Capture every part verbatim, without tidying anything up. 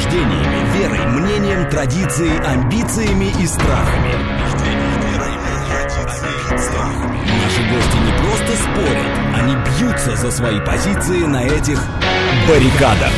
убеждениями, верой, мнением, традицией, амбициями и страхами. Наши гости не просто спорят, они бьются за свои позиции на этих баррикадах.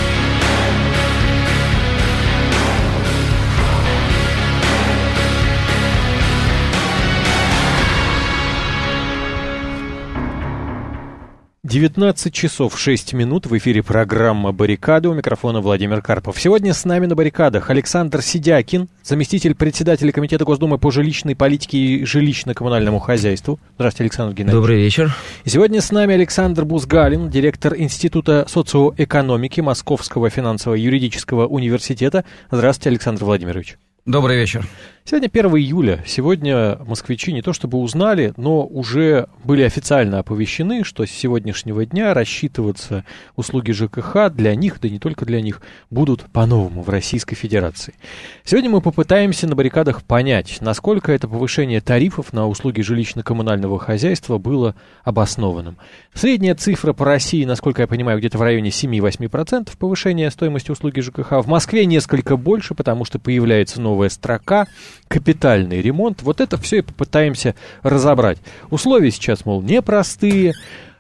девятнадцать часов шесть минут, в эфире программа «Баррикады», у микрофона Владимир Карпов. Сегодня с нами на баррикадах Александр Сидякин, заместитель председателя Комитета Госдумы по жилищной политике и жилищно-коммунальному хозяйству. Здравствуйте, Александр Геннадьевич. Добрый вечер. И сегодня с нами Александр Бузгалин, директор Института социоэкономики Московского финансово-юридического университета. Здравствуйте, Александр Владимирович. Добрый вечер. Сегодня первое июля. Сегодня москвичи не то чтобы узнали, но уже были официально оповещены, что с сегодняшнего дня рассчитываться услуги ЖКХ для них, да не только для них, будут по-новому в Российской Федерации. Сегодня мы попытаемся на баррикадах понять, насколько это повышение тарифов на услуги жилищно-коммунального хозяйства было обоснованным. Средняя цифра по России, насколько я понимаю, где-то в районе семь-восемь процентов повышения стоимости услуги ЖКХ. В Москве несколько больше, потому что появляется новая строка – капитальный ремонт. Вот это все и попытаемся разобрать. Условия сейчас, мол, непростые,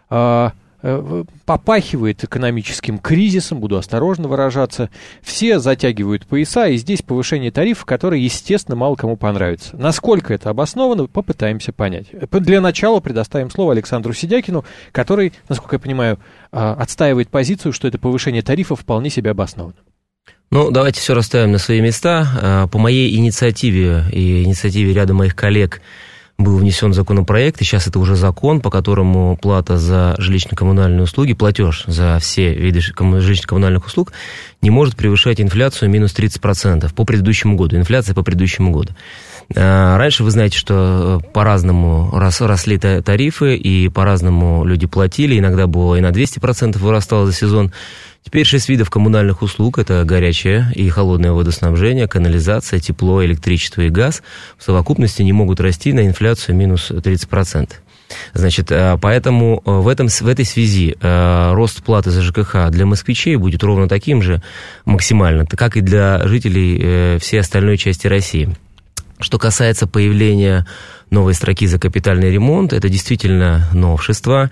а, а, попахивает экономическим кризисом, буду осторожно выражаться. Все затягивают пояса, и здесь повышение тарифов, которое, естественно, мало кому понравится. Насколько это обосновано, попытаемся понять. Для начала предоставим слово Александру Сидякину, который, насколько я понимаю, отстаивает позицию, что это повышение тарифов вполне себе обосновано. Ну, давайте все расставим на свои места. По моей инициативе и инициативе ряда моих коллег был внесен законопроект, и сейчас это уже закон, по которому плата за жилищно-коммунальные услуги, платеж за все виды жилищно-коммунальных услуг не может превышать инфляцию минус тридцать процентов по предыдущему году, инфляция по предыдущему году. Раньше вы знаете, что по-разному росли тарифы, и по-разному люди платили, иногда было и на двести процентов вырастало за сезон. Теперь шесть видов коммунальных услуг – это горячее и холодное водоснабжение, канализация, тепло, электричество и газ – в совокупности не могут расти на инфляцию минус тридцать процентов. Значит, поэтому в, этом, в этой связи рост платы за ЖКХ для москвичей будет ровно таким же максимально, как и для жителей всей остальной части России. Что касается появления новой строки за капитальный ремонт, это действительно новшество.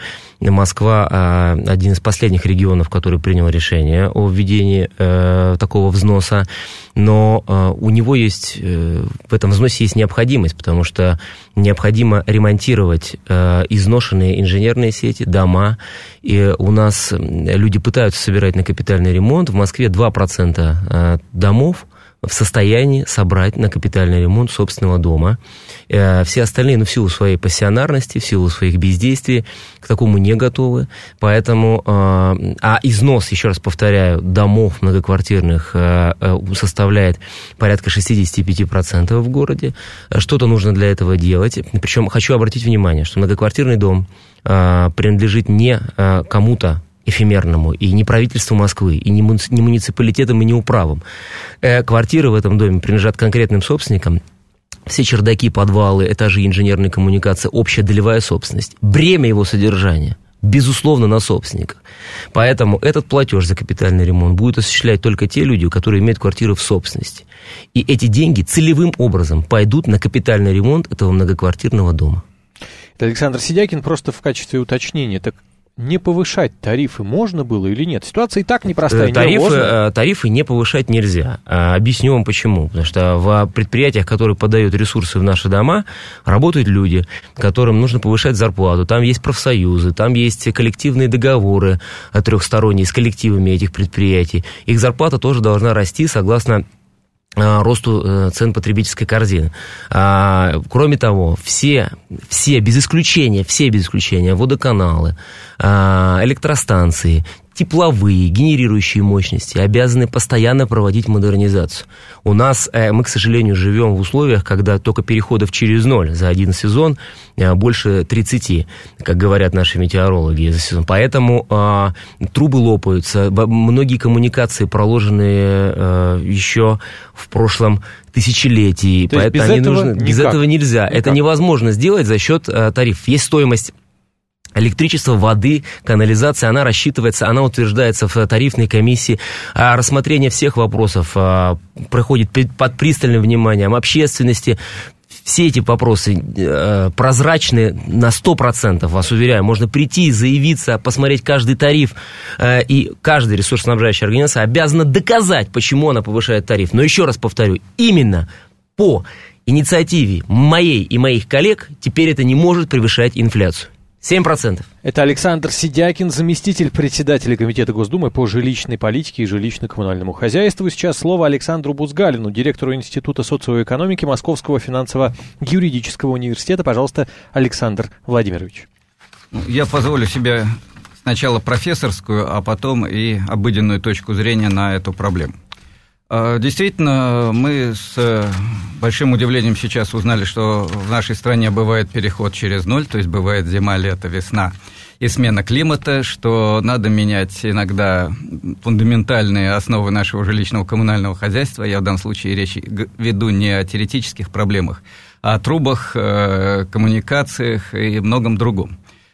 Москва один из последних регионов, который принял решение о введении э, такого взноса, но э, у него есть, э, в этом взносе есть необходимость, потому что необходимо ремонтировать э, изношенные инженерные сети, дома, и у нас люди пытаются собирать на капитальный ремонт. В Москве два процента домов в состоянии собрать на капитальный ремонт собственного дома. Все остальные, ну, в силу своей пассионарности, в силу своих бездействий, к такому не готовы. Поэтому, а износ, еще раз повторяю, домов многоквартирных составляет порядка шестьдесят пять процентов в городе. Что-то нужно для этого делать. Причем хочу обратить внимание, что многоквартирный дом принадлежит не кому-то эфемерному, и не правительству Москвы, и не муниципалитетам, и не управам. Квартиры в этом доме принадлежат конкретным собственникам. Все чердаки, подвалы, этажи, инженерные коммуникации, общая долевая собственность. Бремя его содержания, безусловно, на собственниках. Поэтому этот платеж за капитальный ремонт будут осуществлять только те люди, которые имеют квартиры в собственности. И эти деньги целевым образом пойдут на капитальный ремонт этого многоквартирного дома. Это Александр Сидякин, просто в качестве уточнения. Так не повышать тарифы можно было или нет? Ситуация и так непростая, тарифы, тарифы не повышать нельзя. Объясню вам почему. Потому что в предприятиях, которые подают ресурсы в наши дома, работают люди, которым нужно повышать зарплату. Там есть профсоюзы, там есть коллективные договоры трехсторонние с коллективами этих предприятий. Их зарплата тоже должна расти согласно росту цен потребительской корзины. Кроме того, все, все без исключения, все без исключения водоканалы, электростанции, тепловые, генерирующие мощности обязаны постоянно проводить модернизацию. У нас, мы, к сожалению, живем в условиях, когда только переходов через ноль за один сезон больше тридцати, как говорят наши метеорологи, за сезон. Поэтому а, трубы лопаются, многие коммуникации проложены а, еще в прошлом тысячелетии. То поэтому без, этого, нужно, без этого нельзя. Никак. Это невозможно сделать за счет а, тарифов. Есть стоимость Электричество, воды, канализация, она рассчитывается, она утверждается в тарифной комиссии. А рассмотрение всех вопросов а, проходит под пристальным вниманием общественности. Все эти вопросы э, прозрачны на сто процентов, вас уверяю. Можно прийти, заявиться, посмотреть каждый тариф, э, и каждая ресурсоснабжающая организация обязана доказать, почему она повышает тариф. Но еще раз повторю, именно по инициативе моей и моих коллег теперь это не может превышать инфляцию. семь процентов. Это Александр Сидякин, заместитель председателя Комитета Госдумы по жилищной политике и жилищно-коммунальному хозяйству. Сейчас слово Александру Бузгалину, директору Института социоэкономики Московского финансово-юридического университета. Пожалуйста, Александр Владимирович. Я позволю себе сначала профессорскую, а потом и обыденную точку зрения на эту проблему. Действительно, мы с большим удивлением сейчас узнали, что в нашей стране бывает переход через ноль, то есть бывает зима, лето, весна и смена климата, что надо менять иногда фундаментальные основы нашего жилищного коммунального хозяйства. Я в данном случае речь веду не о теоретических проблемах, а о трубах, коммуникациях и многом другом.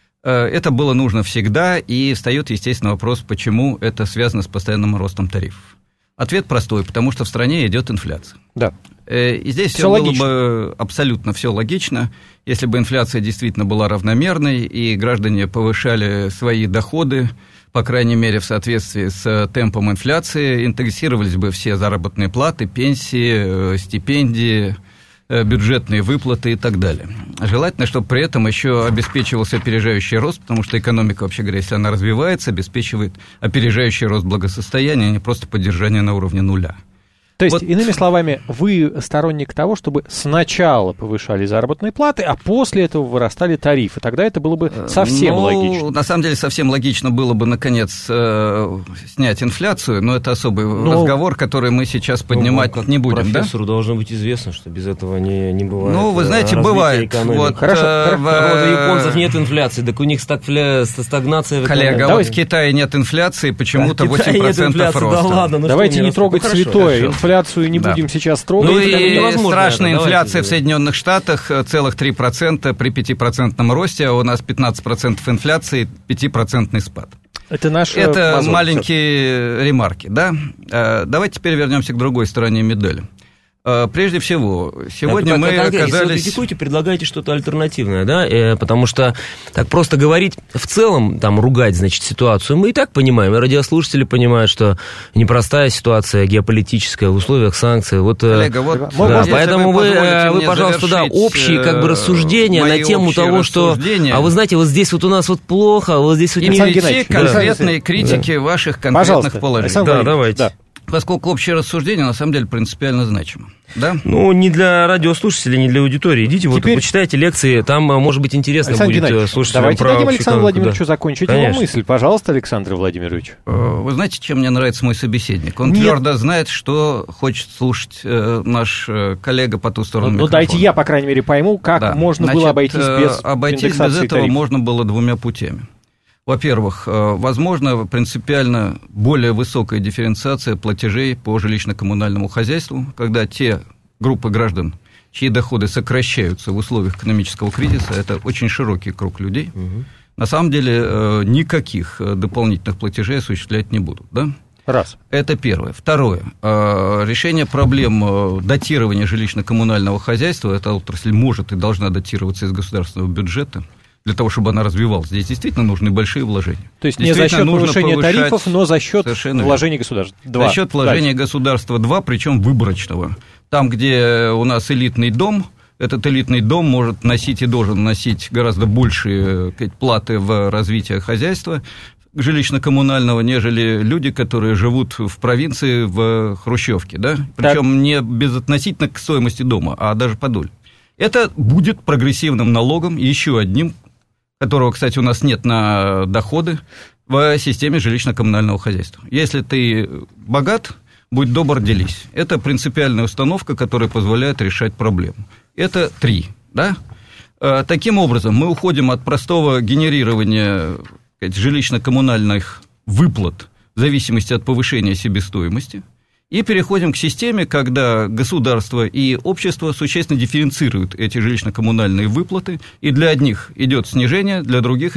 Это было нужно всегда, и встает, естественно, вопрос, почему это связано с постоянным ростом тарифов. Ответ простой, потому что в стране идет инфляция. Да. И здесь все было бы абсолютно все логично, если бы инфляция действительно была равномерной, и граждане повышали свои доходы, по крайней мере, в соответствии с темпом инфляции, индексировались бы все заработные платы, пенсии, стипендии, бюджетные выплаты и так далее. Желательно, чтобы при этом еще обеспечивался опережающий рост, потому что экономика, вообще говоря, если она развивается, обеспечивает опережающий рост благосостояния, а не просто поддержание на уровне нуля. То есть, вот. Иными словами, вы сторонник того, чтобы сначала повышали заработные платы, а после этого вырастали тарифы. Тогда это было бы совсем ну, логично. На самом деле, совсем логично было бы, наконец, э, снять инфляцию, но это особый ну, разговор, который мы сейчас поднимать ну, не будем. Профессору да? должно быть известно, что без этого не, не бывает. Ну, вы знаете, бывает. Вот, хорошо. Э, в... У японцев нет инфляции, так у них стагфля... стагнация. Коллега, вот в Китае нет инфляции, почему-то восемь процентов роста. Да ладно, ну давайте не трогать ну, святое. Хорошо. Инфляцию не да. будем сейчас трогать. Ну и страшная это, инфляция давайте, в Соединенных Штатах, целых три процента при пятипроцентном росте, а у нас пятнадцать процентов инфляции, пятипроцентный спад. Это наши Это мазок, маленькие все. ремарки, да? Давайте теперь вернемся к другой стороне медали. Прежде всего, сегодня а, мы как, оказались... Если вы критикуете, предлагаете что-то альтернативное, да, э, потому что так просто говорить в целом, там, ругать, значит, ситуацию, мы и так понимаем, и радиослушатели понимают, что непростая ситуация геополитическая в условиях санкций, вот... Коллега, вот да, поэтому вы, вы, вы пожалуйста, да, общие, как бы, рассуждения на тему того, что... А вы знаете, вот здесь вот у нас вот плохо, а вот здесь вот... И перейти к конкретной критике да. ваших конкретных пожалуйста, положений. Да, давайте. Да. Поскольку общее рассуждение, на самом деле, принципиально значимо. Да? Ну, не для радиослушателей, не для аудитории. Идите, Теперь... вот, почитайте лекции, там, может быть, интересно Александр будет слушателям давайте про... дадим Александру Владимировичу да. закончить Конечно. его мысль. Пожалуйста, Александр Владимирович. Вы знаете, чем мне нравится мой собеседник? Он Нет. твердо знает, что хочет слушать э, наш э, коллега по ту сторону ну, микрофона. Ну, дайте я, по крайней мере, пойму, как да. можно Значит, было обойтись без обойтись без этого тарифа. Можно было двумя путями. Во-первых, возможно, принципиально более высокая дифференциация платежей по жилищно-коммунальному хозяйству, когда те группы граждан, чьи доходы сокращаются в условиях экономического кризиса, это очень широкий круг людей, угу. на самом деле никаких дополнительных платежей осуществлять не будут. Да? Раз. Это первое. Второе. Решение проблем датирования жилищно-коммунального хозяйства, эта отрасль может и должна датироваться из государственного бюджета, для того, чтобы она развивалась. Здесь действительно нужны большие вложения. То есть не за счет повышения тарифов, но за счет вложений государства. Два. За счет вложения Дальше. государства два, причем выборочного. Там, где у нас элитный дом, этот элитный дом может носить и должен носить гораздо большие платы в развитие хозяйства жилищно-коммунального, нежели люди, которые живут в провинции, в хрущевке. Да? Причем не безотносительно к стоимости дома, а даже по доле. Это будет прогрессивным налогом, еще одним, которого, кстати, у нас нет на доходы в системе жилищно-коммунального хозяйства. Если ты богат, будь добр, делись. Это принципиальная установка, которая позволяет решать проблему. Это три, да? Таким образом, мы уходим от простого генерирования жилищно-коммунальных выплат в зависимости от повышения себестоимости и переходим к системе, когда государство и общество существенно дифференцируют эти жилищно-коммунальные выплаты, и для одних идет снижение, для других идет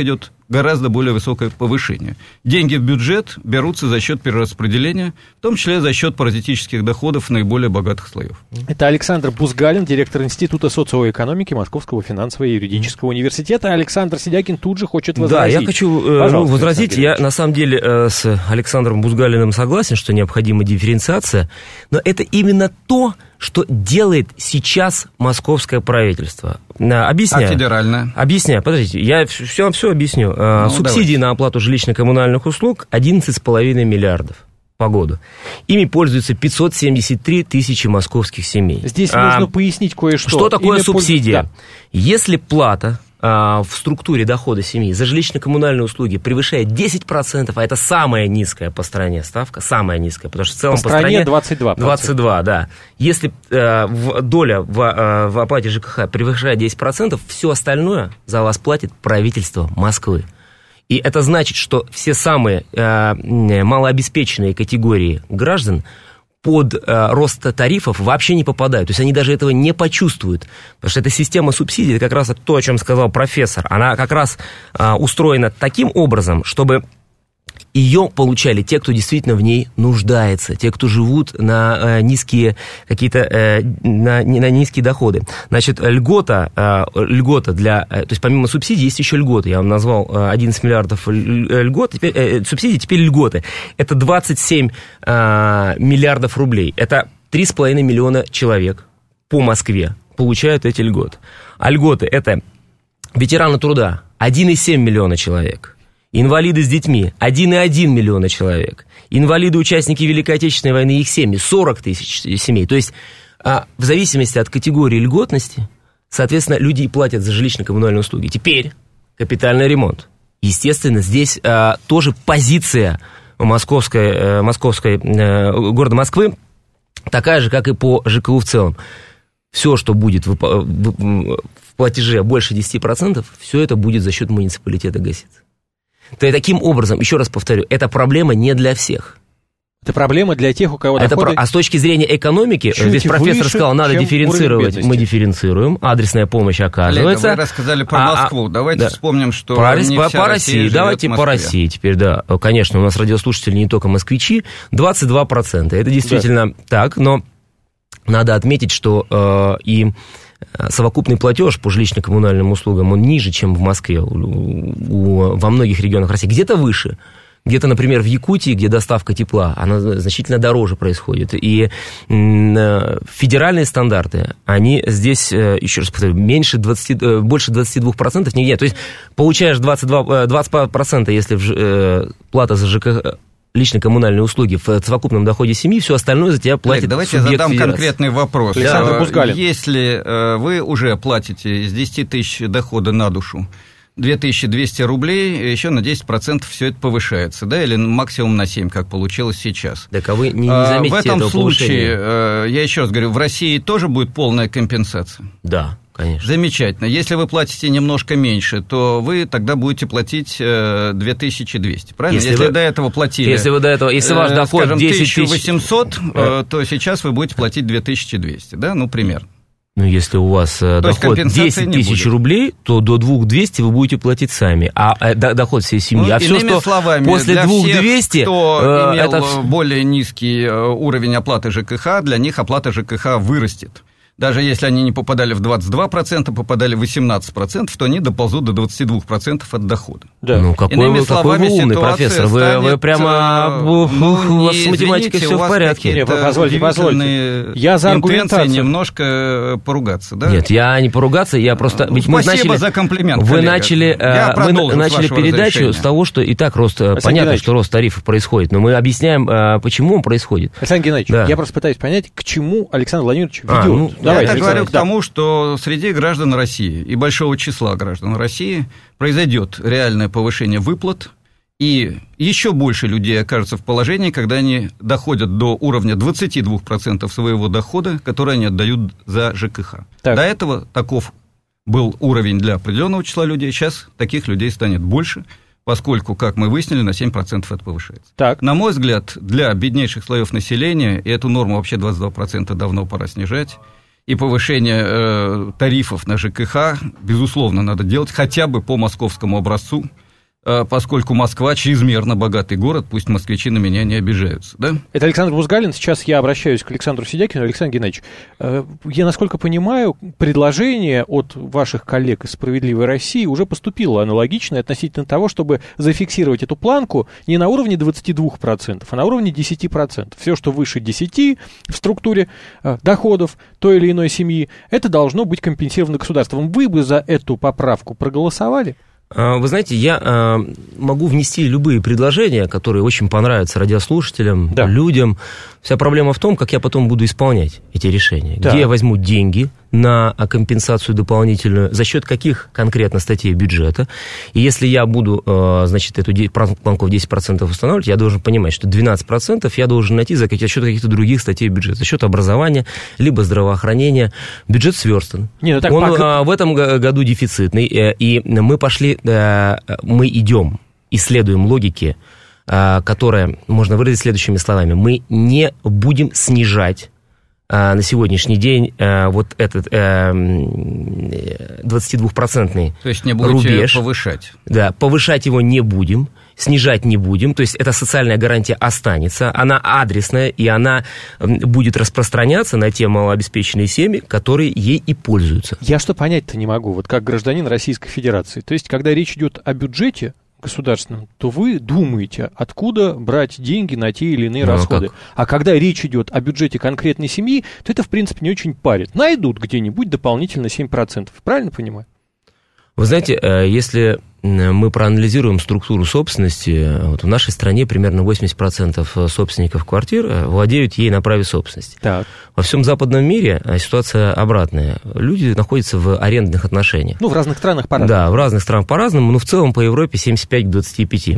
гораздо более высокое повышение. Деньги в бюджет берутся за счет перераспределения, в том числе за счет паразитических доходов наиболее богатых слоев. Это Александр Бузгалин, директор Института социоэкономики Московского финансового и юридического университета. Александр Сидякин тут же хочет возразить. Да, я хочу э, ну, возразить. Я на самом деле э, с Александром Бузгалиным согласен, что необходима дифференциация, но это именно то, что делает сейчас московское правительство. Объясняю. А федеральное? Объясняю. Подождите, я все, все объясню. Ну, субсидии давайте. На оплату жилищно-коммунальных услуг одиннадцать целых пять десятых миллиардов по году. Ими пользуются пятьсот семьдесят три тысячи московских семей. Здесь а, нужно пояснить кое-что. Что такое Ими субсидия? Пользу... Да. Если плата в структуре дохода семьи за жилищно-коммунальные услуги превышает десять процентов, а это самая низкая по стране ставка, самая низкая, потому что в целом по, по стране, стране двадцать два процента. двадцать два, да. Если э, в, доля в, э, в оплате ЖКХ превышает десять процентов, все остальное за вас платит правительство Москвы. И это значит, что все самые э, малообеспеченные категории граждан под э, рост тарифов вообще не попадают. То есть они даже этого не почувствуют. Потому что эта система субсидий, это как раз то, о чем сказал профессор, она как раз э, устроена таким образом, чтобы ее получали те, кто действительно в ней нуждается, те, кто живут на э, низкие какие-то э, на, на низкие доходы. Значит, льгота, э, льгота для, э, то есть помимо субсидий есть еще льготы. Я вам назвал э, одиннадцать миллиардов льгот, теперь, э, субсидий, теперь льготы. Это двадцать семь э, миллиардов рублей. Это три с половиной миллиона человек по Москве получают эти льготы. А льготы это ветераны труда один целых семь десятых миллиона человек. Инвалиды с детьми – один целых один миллиона человек. Инвалиды, участники Великой Отечественной войны и их семьи – сорок тысяч семей. То есть, в зависимости от категории льготности, соответственно, люди и платят за жилищно-коммунальные услуги. Теперь капитальный ремонт. Естественно, здесь а, тоже позиция московской, московской, города Москвы такая же, как и по ЖКУ в целом. Все, что будет в, в, в платеже больше десять процентов, все это будет за счет муниципалитета гаситься. То есть, таким образом, еще раз повторю, эта проблема не для всех. Это проблема для тех, у кого это доходы... про... А с точки зрения экономики, здесь профессор выше, сказал, надо дифференцировать. Мы дифференцируем, адресная помощь оказывается. Коллега, вы рассказали про Москву. А, Давайте да. вспомним, что про, не по, вся по Россия России. Давайте по России теперь, да. Конечно, у нас радиослушатели не только москвичи, двадцать два процента. Это действительно да. так, но надо отметить, что э, и... совокупный платеж по жилищно-коммунальным услугам, он ниже, чем в Москве, у, у, во многих регионах России. Где-то выше. Где-то, например, в Якутии, где доставка тепла, она значительно дороже происходит. И м, федеральные стандарты, они здесь, еще раз повторю, меньше двадцати, больше двадцати двух процентов нигде. То есть получаешь двадцать два, двадцать процентов, если в, э, плата за ЖКХ, лично-коммунальные услуги в совокупном доходе семьи, все остальное за тебя платит Олег, давайте субъект я задам федерации. Конкретный вопрос. Александр Бузгалин. Если э, вы уже платите из десяти тысяч дохода на душу две тысячи двести рублей, еще на десять процентов все это повышается, да, или максимум на семь, как получилось сейчас. Так, а вы не, не заметите а, В этом этого случае, э, я еще раз говорю, в России тоже будет полная компенсация? Да. Конечно. Замечательно. Если вы платите немножко меньше, то вы тогда будете платить э, две тысячи двести, правильно? Если, если вы, до этого платили... Если вы до этого, если ваш доход скажем, десять тысяча тысяч... восемьсот, э, то сейчас вы будете платить две тысячи двести, да, ну, примерно. Ну, если у вас то доход десять тысяч рублей, то до две тысячи двести вы будете платить сами, а э, доход всей семьи. Ну, а все, что словами, после для две тысячи всех, двести... кто э, имел это... более низкий уровень оплаты ЖКХ, для них оплата ЖКХ вырастет. Даже если они не попадали в двадцать два процента, попадали в восемнадцать процентов, то они доползут до двадцати двух процентов от дохода. Да. Ну, какой, Иными вы, словами, какой вы умный профессор. Вы, станет, вы прямо... Ну, у вас с математикой все в порядке. Нет, вы позвольте, позвольте. Я за аргументацию. Немножко поругаться, да? Нет, я не поругаться, я просто... Ведь Спасибо мы начали, за комплимент, Вы коллега. начали, я мы начали передачу с того, что и так рост... Александр понятно, Геннадьевич. Что рост тарифов происходит, но мы объясняем, почему он происходит. Александр Геннадьевич, да. я просто пытаюсь понять, к чему Александр Владимирович ведет. А, ну, Давайте, я говорю к тому, что среди граждан России и большого числа граждан России произойдет реальное повышение выплат, и еще больше людей окажутся в положении, когда они доходят до уровня двадцати двух процентов своего дохода, который они отдают за ЖКХ. Так. До этого таков был уровень для определенного числа людей, сейчас таких людей станет больше, поскольку, как мы выяснили, на семь процентов это повышается. Так. На мой взгляд, для беднейших слоев населения, и эту норму вообще двадцать два процента давно пора снижать, и повышение э, тарифов на ЖКХ, безусловно, надо делать хотя бы по московскому образцу, поскольку Москва чрезмерно богатый город, пусть москвичи на меня не обижаются, да? Это Александр Бузгалин. Сейчас я обращаюсь к Александру Сидякину. Александр Геннадьевич, я, насколько понимаю, предложение от ваших коллег из «Справедливой России» уже поступило аналогичное относительно того, чтобы зафиксировать эту планку не на уровне двадцати двух процентов, а на уровне десяти процентов. Все, что выше десяти в структуре доходов той или иной семьи, это должно быть компенсировано государством. Вы бы за эту поправку проголосовали? Вы знаете, я могу внести любые предложения, которые очень понравятся радиослушателям, да. людям. Вся проблема в том, как я потом буду исполнять эти решения. Да. Где я возьму деньги на компенсацию дополнительную, за счет каких конкретно статей бюджета. И если я буду, значит, эту планку в десять процентов устанавливать, я должен понимать, что двенадцать процентов я должен найти за счет каких-то других статей бюджета. За счет образования, либо здравоохранения. Бюджет сверстан. Не, ну так Он пока... в этом году дефицитный. И мы пошли, мы идем, исследуем логики, которая можно выразить следующими словами. Мы не будем снижать на сегодняшний день вот этот двадцатидвухпроцентный рубеж. То есть не будете повышать? Да, повышать его не будем, снижать не будем. То есть эта социальная гарантия останется, она адресная, и она будет распространяться на те малообеспеченные семьи, которые ей и пользуются. Я что понять-то не могу, вот как гражданин Российской Федерации. То есть когда речь идет о бюджете государственном, то вы думаете, откуда брать деньги на те или иные ну, расходы. Как? А когда речь идет о бюджете конкретной семьи, то это, в принципе, не очень парит. Найдут где-нибудь дополнительно семь процентов. Правильно понимаю? Вы знаете, если мы проанализируем структуру собственности, вот в нашей стране примерно восемьдесят процентов собственников квартир владеют ей на праве собственности. Так. Во всем западном мире ситуация обратная. Люди находятся в арендных отношениях. Ну, в разных странах по-разному. Да, в разных странах по-разному, но в целом по Европе семьдесят пять к двадцати пяти.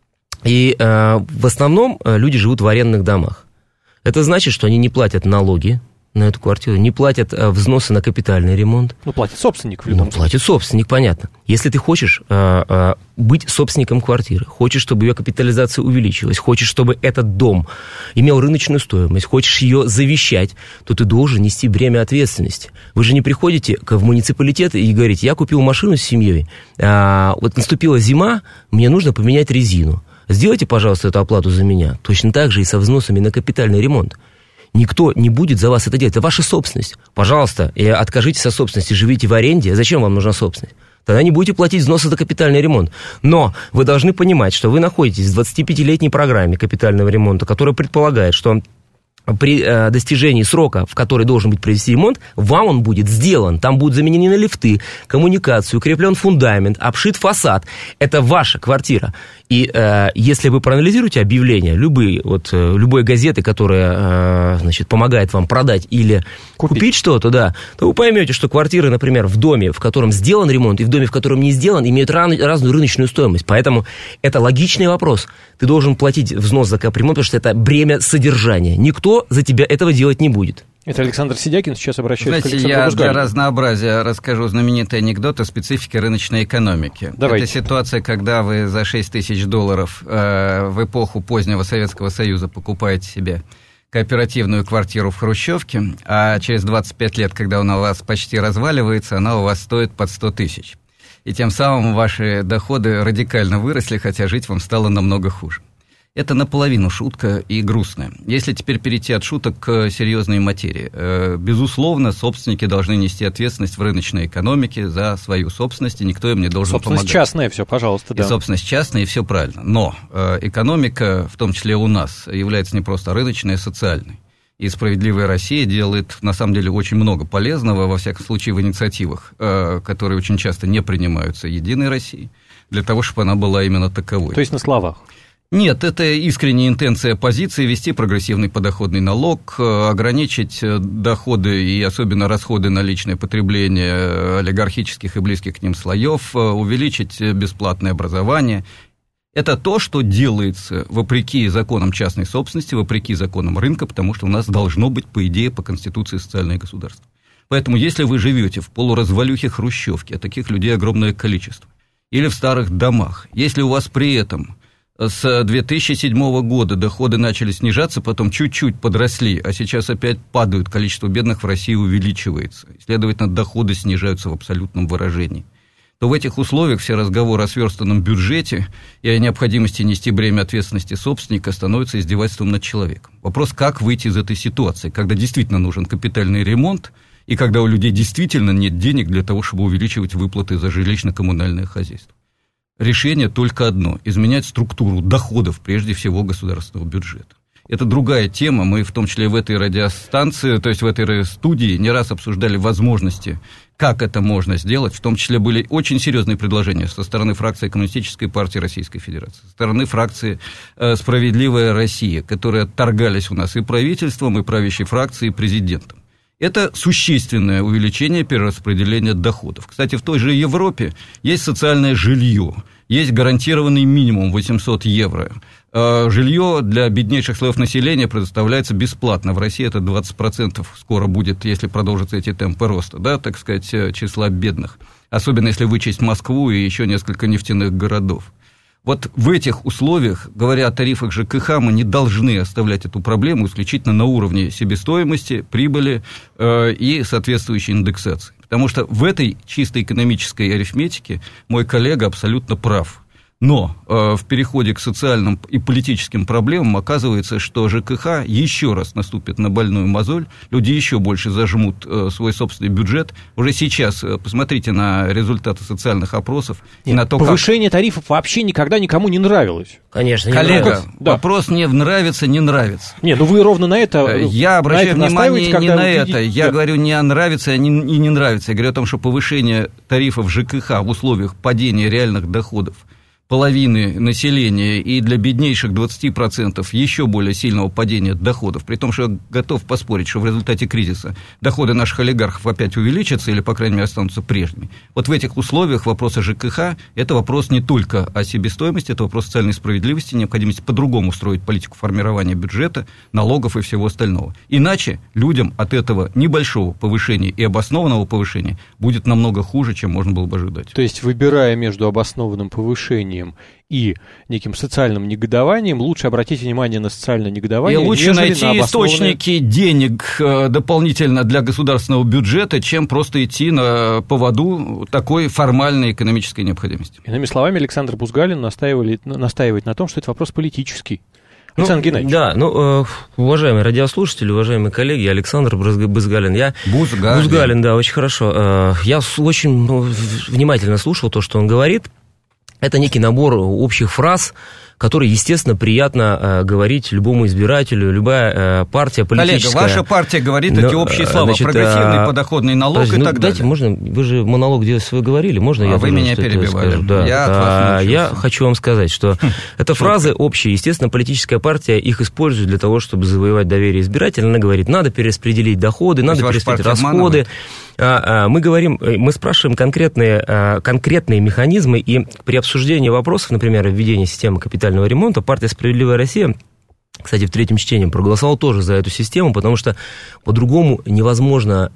И э, в основном люди живут в арендных домах. Это значит, что они не платят налоги на эту квартиру, не платят взносы на капитальный ремонт. Ну, платит собственник в любом ну, платит собственник, понятно. Если ты хочешь э, э, быть собственником квартиры, хочешь, чтобы ее капитализация увеличилась, хочешь, чтобы этот дом имел рыночную стоимость, хочешь ее завещать, то ты должен нести бремя ответственности. Вы же не приходите в муниципалитет и говорите, я купил машину с семьей, э, вот наступила зима, мне нужно поменять резину. Сделайте, пожалуйста, эту оплату за меня. Точно так же и со взносами на капитальный ремонт. Никто не будет за вас это делать. Это ваша собственность. Пожалуйста, откажитесь от собственности, живите в аренде. Зачем вам нужна собственность? Тогда не будете платить взносы за капитальный ремонт. Но вы должны понимать, что вы находитесь в двадцатипятилетней программе капитального ремонта, которая предполагает, что при э, достижении срока, в который должен быть провести ремонт, вам он будет сделан. Там будут заменены лифты, коммуникацию, укреплен фундамент, обшит фасад. Это ваша квартира. И э, если вы проанализируете объявления, любые, вот, э, любой газеты, которая э, значит, помогает вам продать или купить, купить что-то, да, то вы поймете, что квартиры, например, в доме, в котором сделан ремонт, и в доме, в котором не сделан, имеют ран, разную рыночную стоимость. Поэтому это логичный вопрос. Ты должен платить взнос за капремонт, потому что это бремя содержания. Никто за тебя этого делать не будет. Это Александр Сидякин, сейчас обращаюсь Знаете, к Александру я Бузгалину. Для разнообразия расскажу знаменитый анекдот о специфике рыночной экономики. Давайте. Это ситуация, когда вы за шесть тысяч долларов э, в эпоху позднего Советского Союза покупаете себе кооперативную квартиру в хрущевке, а через двадцать пять лет, когда она у вас почти разваливается, она у вас стоит под сто тысяч. И тем самым ваши доходы радикально выросли, хотя жить вам стало намного хуже. Это наполовину шутка и грустная. Если теперь перейти от шуток к серьезной материи. Безусловно, собственники должны нести ответственность в рыночной экономике за свою собственность, и никто им не должен собственность помогать. Собственность частная, все, пожалуйста, да. И собственность частная, и все правильно. Но экономика, в том числе у нас, является не просто рыночной, а социальной. И «Справедливая Россия» делает, на самом деле, очень много полезного, во всяком случае, в инициативах, которые очень часто не принимаются «Единой Россией», для того, чтобы она была именно таковой. То есть на словах? Нет, это искренняя интенция оппозиции ввести прогрессивный подоходный налог, ограничить доходы и особенно расходы на личное потребление олигархических и близких к ним слоев, увеличить бесплатное образование. Это то, что делается вопреки законам частной собственности, вопреки законам рынка, потому что у нас должно быть, по идее, по Конституции социальное государство. Поэтому, если вы живете в полуразвалюхе хрущевки, а таких людей огромное количество, или в старых домах, если у вас при этом с две тысячи седьмого года доходы начали снижаться, потом чуть-чуть подросли, а сейчас опять падают, количество бедных в России увеличивается, следовательно, доходы снижаются в абсолютном выражении, то в этих условиях все разговоры о сверстанном бюджете и о необходимости нести бремя ответственности собственника становятся издевательством над человеком. Вопрос, как выйти из этой ситуации, когда действительно нужен капитальный ремонт, и когда у людей действительно нет денег для того, чтобы увеличивать выплаты за жилищно-коммунальное хозяйство. Решение только одно – изменять структуру доходов, прежде всего, государственного бюджета. Это другая тема, мы в том числе в этой радиостанции, то есть в этой студии не раз обсуждали возможности, как это можно сделать, в том числе были очень серьезные предложения со стороны фракции Коммунистической партии Российской Федерации, со стороны фракции «Справедливая Россия», которые торгались у нас и правительством, и правящей фракцией, и президентом. Это существенное увеличение перераспределения доходов. Кстати, в той же Европе есть социальное жилье, есть гарантированный минимум восемьсот евро. Жилье для беднейших слоев населения предоставляется бесплатно. В России это двадцать процентов скоро будет, если продолжатся эти темпы роста, да, так сказать, числа бедных. Особенно если вычесть Москву и еще несколько нефтяных городов. Вот в этих условиях, говоря о тарифах ЖКХ, мы не должны оставлять эту проблему исключительно на уровне себестоимости, прибыли э, и соответствующей индексации. Потому что в этой чисто экономической арифметике мой коллега абсолютно прав. Но э, в переходе к социальным и политическим проблемам оказывается, что ЖКХ еще раз наступит на больную мозоль, люди еще больше зажмут э, свой собственный бюджет. Уже сейчас э, посмотрите на результаты социальных опросов. Нет, и на то, повышение как... тарифов вообще никогда никому не нравилось. Конечно, не Коллега, нравится. Да. Вопрос не в нравится, не нравится. Не, ну вы ровно на это... Я обращаю на это внимание не на увидите... это. Я да. говорю не о нравится и не, и не нравится. Я говорю о том, что повышение тарифов ЖКХ в условиях падения реальных доходов половины населения и для беднейших двадцати процентов еще более сильного падения доходов, при том, что я готов поспорить, что в результате кризиса доходы наших олигархов опять увеличатся или, по крайней мере, останутся прежними. Вот в этих условиях вопрос о ЖКХ – это вопрос не только о себестоимости, это вопрос социальной справедливости, необходимости по-другому строить политику формирования бюджета, налогов и всего остального. Иначе людям от этого небольшого повышения и обоснованного повышения будет намного хуже, чем можно было бы ожидать. То есть, выбирая между обоснованным повышением и неким социальным негодованием, лучше обратить внимание на социальное негодование, и лучше нежели найти на обоснованное... источники денег э, дополнительно для государственного бюджета, чем просто идти на поводу такой формальной экономической необходимости. Иными словами, Александр Бузгалин настаивали, настаивает на том, что это вопрос политический. Александр ну, Геннадьевич. Да, ну, э, уважаемые радиослушатели, уважаемые коллеги, Александр Бузгалин, я... Бузгалин. Бузгалин, да, очень хорошо. Э, я очень ну, внимательно слушал то, что он говорит. Это некий набор общих фраз, которые, естественно, приятно э, говорить любому избирателю, любая э, партия политическая. Коллега, ваша партия говорит но, эти общие слова, значит, прогрессивный а... подоходный налог Подожди, и так ну, далее. Дайте, можно, вы же монолог делать вы говорили, можно а я вы тоже меня перебивали. Скажу? Да. Я, а, я хочу вам сказать, что это фразы общие. Естественно, политическая партия их использует для того, чтобы завоевать доверие избирателя. Она говорит, надо перераспределить доходы, надо перераспределить расходы. Мы говорим, мы спрашиваем конкретные, конкретные механизмы, и при обсуждении вопросов, например, введения системы капитального ремонта, партия «Справедливая Россия», кстати, в третьем чтении проголосовала тоже за эту систему, потому что по-другому невозможно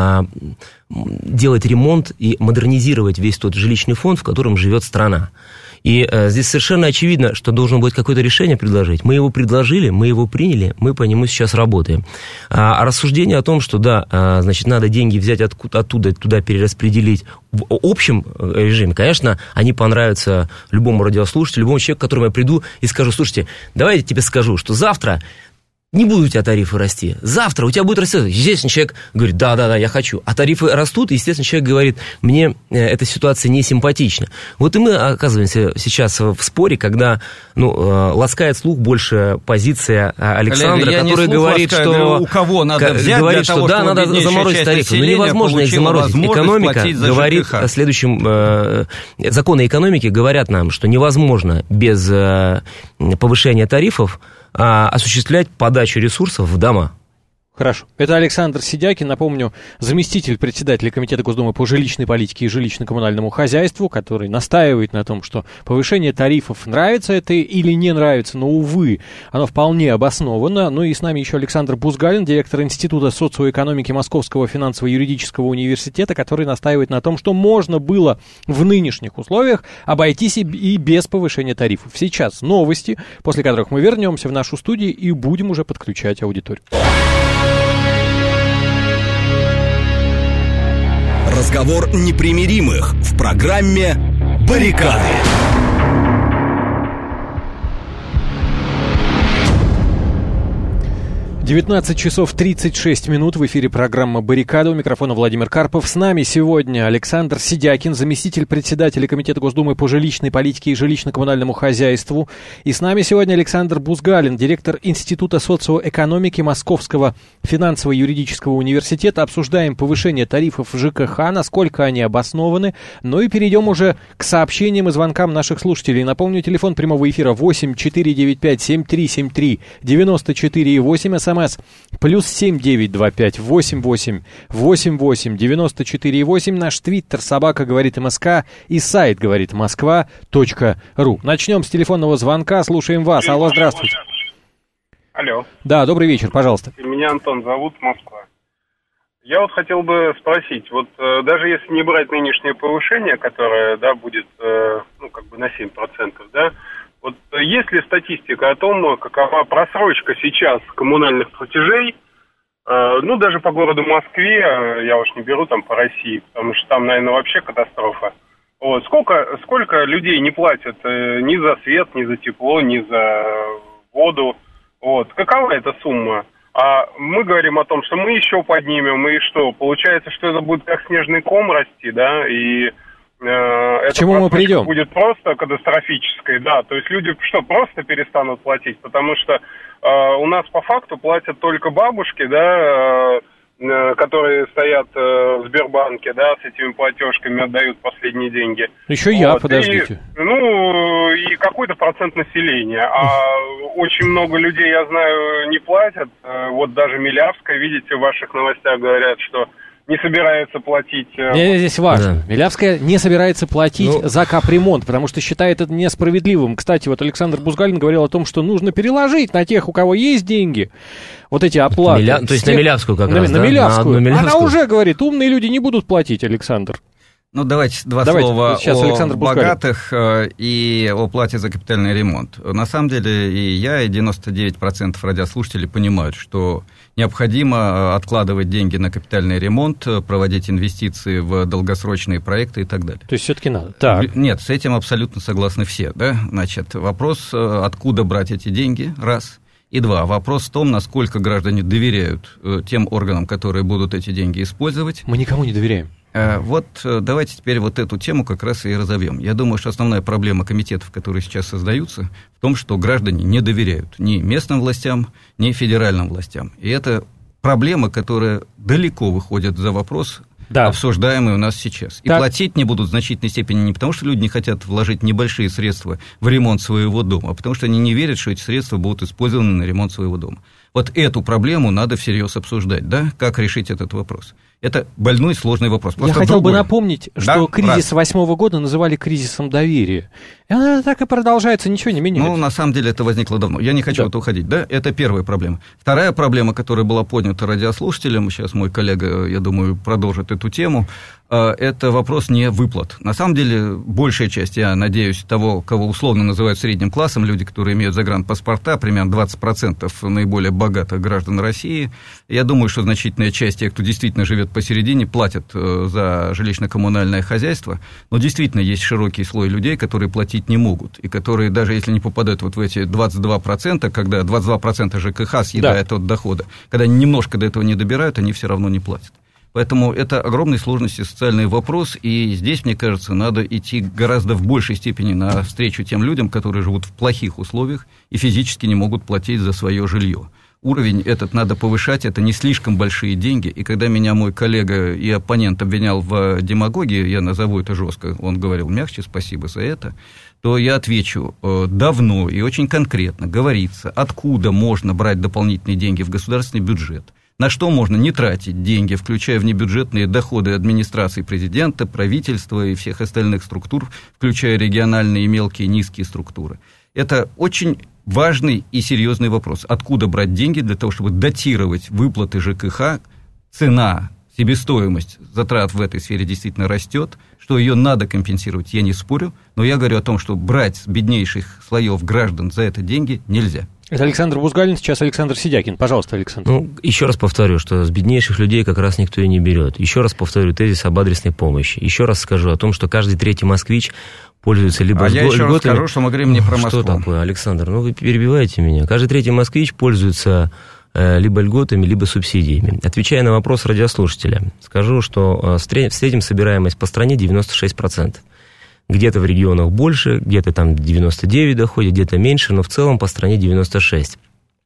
делать ремонт и модернизировать весь тот жилищный фонд, в котором живет страна. И э, здесь совершенно очевидно, что должно быть какое-то решение предложить. Мы его предложили, мы его приняли, мы по нему сейчас работаем. А, а рассуждение о том, что да, а, значит, надо деньги взять откуда, оттуда, туда перераспределить в общем режиме, конечно, они понравятся любому радиослушателю, любому человеку, к которому я приду и скажу, слушайте, давай я тебе скажу, что завтра не будут у тебя тарифы расти. Завтра у тебя будет расти. Естественно, человек говорит, да-да-да, я хочу. А тарифы растут, и, естественно, человек говорит, мне эта ситуация не симпатична. Вот и мы оказываемся сейчас в споре, когда ну, ласкает слух больше позиция Александра, Коллега, который говорит, ласкаю, что... Говорю, у кого надо взять говорит, для того, что да, надо заморозить тарифы. Но невозможно их заморозить. Экономика говорит, в следующем... Э, законы экономики говорят нам, что невозможно без э, повышения тарифов осуществлять подачу ресурсов в дома. Хорошо. Это Александр Сидякин, напомню, заместитель председателя Комитета Госдумы по жилищной политике и жилищно-коммунальному хозяйству, который настаивает на том, что повышение тарифов нравится это или не нравится, но, увы, оно вполне обосновано. Ну и с нами еще Александр Бузгалин, директор Института социоэкономики Московского финансово-юридического университета, который настаивает на том, что можно было в нынешних условиях обойтись и без повышения тарифов. Сейчас новости, после которых мы вернемся в нашу студию и будем уже подключать аудиторию. Разговор непримиримых в программе «Баррикады». девятнадцать часов тридцать шесть минут, в эфире программа «Баррикада», у микрофона Владимир Карпов. С нами сегодня Александр Сидякин, заместитель председателя Комитета Госдумы по жилищной политике и жилищно-коммунальному хозяйству. И с нами сегодня Александр Бузгалин, директор Института социоэкономики Московского финансово-юридического университета. Обсуждаем повышение тарифов ЖКХ, насколько они обоснованы. Ну и перейдем уже к сообщениям и звонкам наших слушателей. Напомню, телефон прямого эфира восемь четыре девять пять семь три семь три девять четыре восемь, СМС плюс семь девять два пять восемь восемь восемь восемь девяносто четыре восемь. Наш твиттер собака говорит МСК и сайт говорит Москва точка ру. Начнем с телефонного звонка. Слушаем вас. Алло, здравствуйте. Алло. Да, добрый вечер, пожалуйста. Меня Антон зовут, Москва. Я вот хотел бы спросить, вот э, даже если не брать нынешнее повышение, которое, да, будет, э, ну, как бы на семь процентов, да, вот есть ли статистика о том, какова просрочка сейчас коммунальных платежей, э, ну, даже по городу Москве, э, я уж не беру там по России, потому что там, наверное, вообще катастрофа. Вот, сколько, сколько людей не платят э, ни за свет, ни за тепло, ни за воду, вот, какова эта сумма? А мы говорим о том, что мы еще поднимем, и что, получается, что это будет как снежный ком расти, да, и... К чему мы придем? Будет просто катастрофической, да, то есть люди что, просто перестанут платить, потому что э, у нас по факту платят только бабушки, да, э, которые стоят э, в Сбербанке, да, с этими платежками отдают последние деньги. Еще вот. Я, подождите. И, ну, и какой-то процент населения, а очень много людей, я знаю, не платят, вот даже Милявская, видите, в ваших новостях говорят, что не собирается платить... Не, здесь важно. Да. Милявская не собирается платить ну... за капремонт, потому что считает это несправедливым. Кстати, вот Александр Бузгалин говорил о том, что нужно переложить на тех, у кого есть деньги, вот эти оплаты. Миля... То есть тех... на Милявскую как на, раз, на да? Милявскую. На Милявскую. Она уже говорит, умные люди не будут платить, Александр. Ну, давайте два давайте, слова сейчас о Александр богатых э, и о плате за капитальный ремонт. На самом деле и я, и девяносто девять процентов радиослушателей понимают, что необходимо откладывать деньги на капитальный ремонт, проводить инвестиции в долгосрочные проекты и так далее. То есть все-таки надо? Так. Нет, с этим абсолютно согласны все. Да? Значит, вопрос, откуда брать эти деньги, раз. И два, вопрос в том, насколько граждане доверяют тем органам, которые будут эти деньги использовать. Мы никому не доверяем. Вот давайте теперь вот эту тему как раз и разовьем. Я думаю, что основная проблема комитетов, которые сейчас создаются, в том, что граждане не доверяют ни местным властям, ни федеральным властям. И это проблема, которая далеко выходит за вопрос, да, обсуждаемый у нас сейчас. И так. Платить не будут в значительной степени не потому, что люди не хотят вложить небольшие средства в ремонт своего дома, а потому что они не верят, что эти средства будут использованы на ремонт своего дома. Вот эту проблему надо всерьез обсуждать, да, как решить этот вопрос. Это больной, сложный вопрос. Просто Я хотел другой. бы напомнить, что да? кризис восьмого года называли кризисом доверия. И она так и продолжается, ничего не меняется. Ну, на самом деле, это возникло давно. Я не хочу да. в это уходить, да? Это первая проблема. Вторая проблема, которая была поднята радиослушателем, сейчас мой коллега, я думаю, продолжит эту тему, это вопрос не выплат. На самом деле, большая часть, я надеюсь, того, кого условно называют средним классом, люди, которые имеют загранпаспорта, примерно двадцать процентов наиболее богатых граждан России, я думаю, что значительная часть тех, кто действительно живет посередине, платят за жилищно-коммунальное хозяйство, но действительно есть широкий слой людей, которые платить не могут, и которые, даже если не попадают вот в эти двадцать два процента, когда двадцать два процента ЖКХ съедает да. от дохода, когда они немножко до этого не добирают, они все равно не платят. Поэтому это огромной сложности социальный вопрос, и здесь, мне кажется, надо идти гораздо в большей степени навстречу тем людям, которые живут в плохих условиях и физически не могут платить за свое жилье. Уровень этот надо повышать, это не слишком большие деньги, и когда меня мой коллега и оппонент обвинял в демагогии, я назову это жестко, он говорил мягче, спасибо за это, то я отвечу, давно и очень конкретно говорится, откуда можно брать дополнительные деньги в государственный бюджет, на что можно не тратить деньги, включая внебюджетные доходы администрации президента, правительства и всех остальных структур, включая региональные, мелкие, низкие структуры. Это очень важный и серьезный вопрос. Откуда брать деньги для того, чтобы датировать выплаты ЖКХ? Цена, себестоимость затрат в этой сфере действительно растет, что ее надо компенсировать, я не спорю, но я говорю о том, что брать с беднейших слоев граждан за это деньги нельзя. Это Александр Бузгалин, сейчас Александр Сидякин. Пожалуйста, Александр. Ну, еще раз повторю, что с беднейших людей как раз никто и не берет. Еще раз повторю тезис об адресной помощи. Еще раз скажу о том, что каждый третий москвич пользуется либо а льготами... я еще раз скажу, что мы говорим не про Москву. Что такое, Александр? Ну, вы перебиваете меня. Каждый третий москвич пользуется э, либо льготами, либо субсидиями. Отвечая на вопрос радиослушателя, скажу, что э, в среднем собираемость по стране девяносто шесть процентов. Где-то в регионах больше, где-то там девяносто девять доходит, где-то меньше, но в целом по стране девяносто шесть.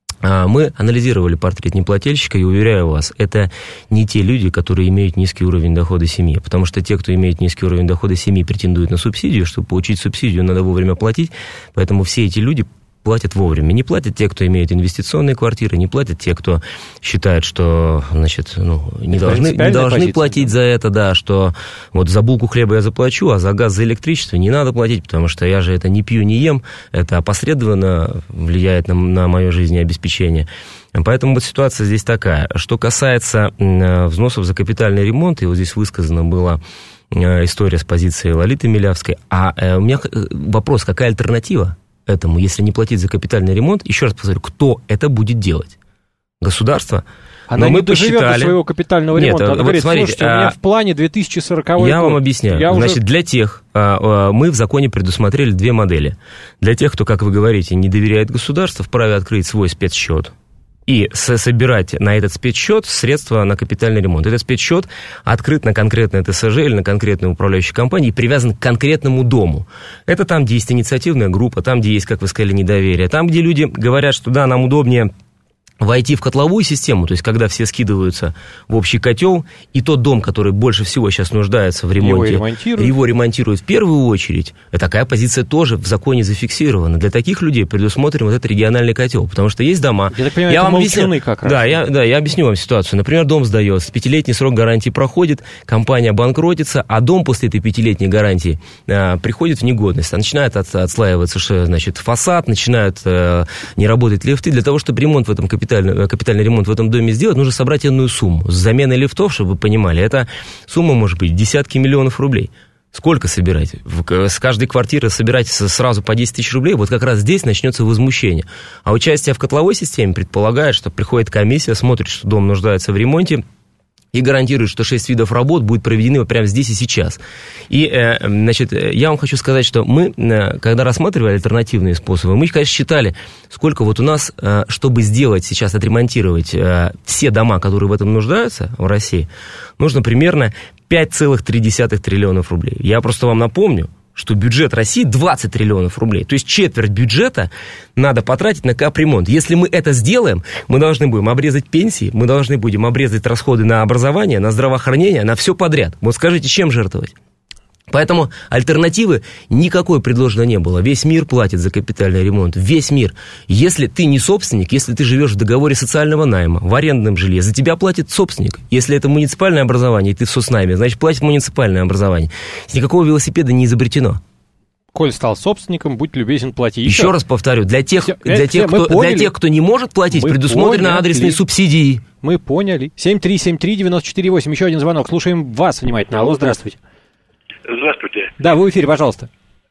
Мы анализировали портрет неплательщика, и, уверяю вас, это не те люди, которые имеют низкий уровень дохода семьи, потому что те, кто имеет низкий уровень дохода семьи, претендуют на субсидию. Чтобы получить субсидию, надо вовремя платить, поэтому все эти люди платят вовремя. Не платят те, кто имеет инвестиционные квартиры, не платят те, кто считает, что, значит, ну, не должны, не должны платить за это, да, что вот за булку хлеба я заплачу, а за газ, за электричество не надо платить, потому что я же это не пью, не ем, это опосредованно влияет на, на мое жизнеобеспечение. Поэтому вот ситуация здесь такая. Что касается взносов за капитальный ремонт, и вот здесь высказана была история с позиции Лолиты Милявской, а у меня вопрос, какая альтернатива этому, если не платить за капитальный ремонт? Еще раз повторю, кто это будет делать? Государство? Она Но не мы доживет посчитали... до своего капитального ремонта. Нет, Она вот говорит, смотрите, слушайте, у меня а... в плане две тысячи сороковой Я год. вам объясняю. Я Значит, уже... для тех, мы в законе предусмотрели две модели. Для тех, кто, как вы говорите, не доверяет государству, вправе открыть свой спецсчет и собирать на этот спецсчет средства на капитальный ремонт. Этот спецсчет открыт на конкретное ТСЖ или на конкретную управляющую компанию и привязан к конкретному дому. Это там, где есть инициативная группа, там, где есть, как вы сказали, недоверие, там, где люди говорят, что да, нам удобнее войти в котловую систему, то есть когда все скидываются в общий котел, и тот дом, который больше всего сейчас нуждается в ремонте, его ремонтируют, его ремонтируют в первую очередь. Такая позиция тоже в законе зафиксирована. Для таких людей предусмотрен вот этот региональный котел, потому что есть дома... Я так понимаю, я это вам объясню, как раз. Да, я, да, я объясню вам ситуацию. Например, дом сдается, пятилетний срок гарантии проходит, компания банкротится, а дом после этой пятилетней гарантии а, приходит в негодность, а начинает от, отслаиваться, что, значит, фасад, начинают а, не работать лифты. Для того, чтобы ремонт в этом капитале Капитальный, капитальный ремонт в этом доме сделать, нужно собрать иную сумму. С заменой лифтов, чтобы вы понимали, эта сумма может быть десятки миллионов рублей. Сколько собирать? С каждой квартиры собирать сразу по десять тысяч рублей, вот как раз здесь начнется возмущение. А участие в котловой системе предполагает, что приходит комиссия, смотрит, что дом нуждается в ремонте, и гарантирует, что шесть видов работ будут проведены прямо здесь и сейчас. И, э, значит, я вам хочу сказать, что мы, э, когда рассматривали альтернативные способы, мы, конечно, считали, сколько вот у нас, э, чтобы сделать сейчас, отремонтировать э, все дома, которые в этом нуждаются в России, нужно примерно пять целых три десятых триллионов рублей. Я просто вам напомню, что бюджет России двадцать триллионов рублей. То есть четверть бюджета надо потратить на капремонт. Если мы это сделаем, мы должны будем обрезать пенсии, мы должны будем обрезать расходы на образование, на здравоохранение, на все подряд. Вот скажите, чем жертвовать? Поэтому альтернативы никакой предложено не было. Весь мир платит за капитальный ремонт. Весь мир. Если ты не собственник, если ты живешь в договоре социального найма, в арендном жилье, за тебя платит собственник. Если это муниципальное образование, и ты в соцнайме, значит, платит муниципальное образование. Никакого велосипеда не изобретено. Коль стал собственником, будь любезен, плати. Еще, Еще раз повторю, для тех, все, для, все, тех, кто, для тех, кто не может платить, мы предусмотрены поняли. Адресные субсидии. Мы поняли. семь три семь три девять четыре восемь. Еще один звонок. Слушаем вас внимательно. Алло, здравствуйте. Здравствуйте. Да, вы в эфире, пожалуйста.